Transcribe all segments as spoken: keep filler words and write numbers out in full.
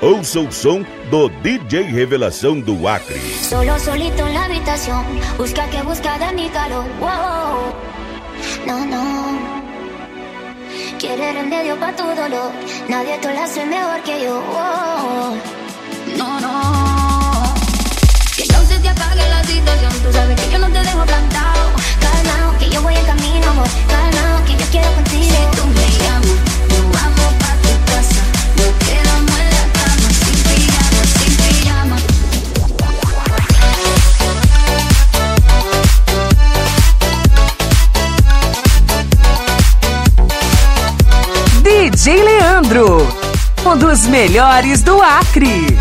Ouça o som do D J Revelação do Acre. Solo solito en la habitación, busca que busca de mi calor. Wow. No, no. Quiere remedio pa' tu dolor, nadie te lo hace mejor que yo. Wow. No, no. Que no se te apague la situación, tú sabes que yo no te dejo plantado. Calmao, que yo voy en camino, amor. Calmao, que yo quiero contigo. Si tú me llamas, nos vamos pa' tu casa. Nos quedamos en la cama, sin pijama, sin pijama. D J Leandro, um dos melhores do Acre.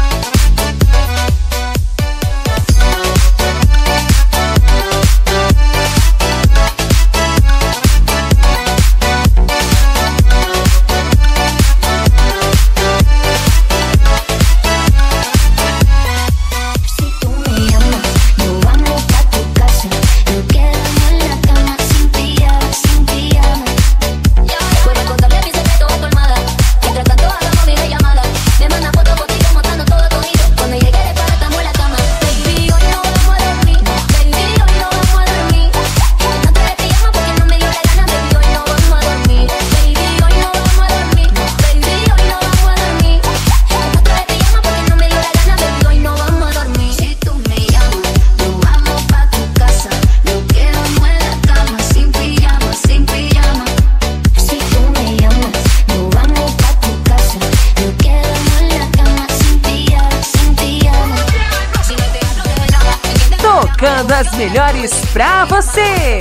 Tocando as melhores pra você.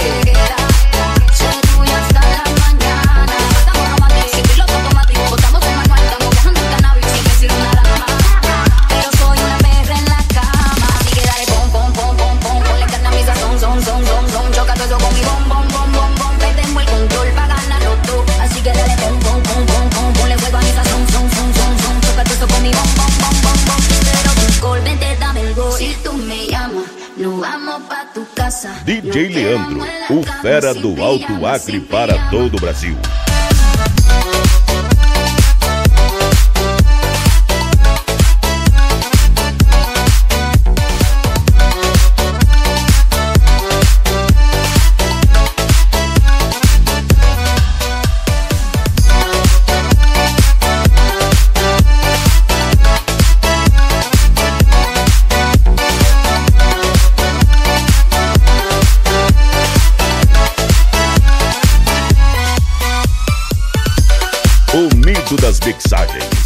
D J Leandro, o fera do Alto Acre para todo o Brasil. O mito das mixagens.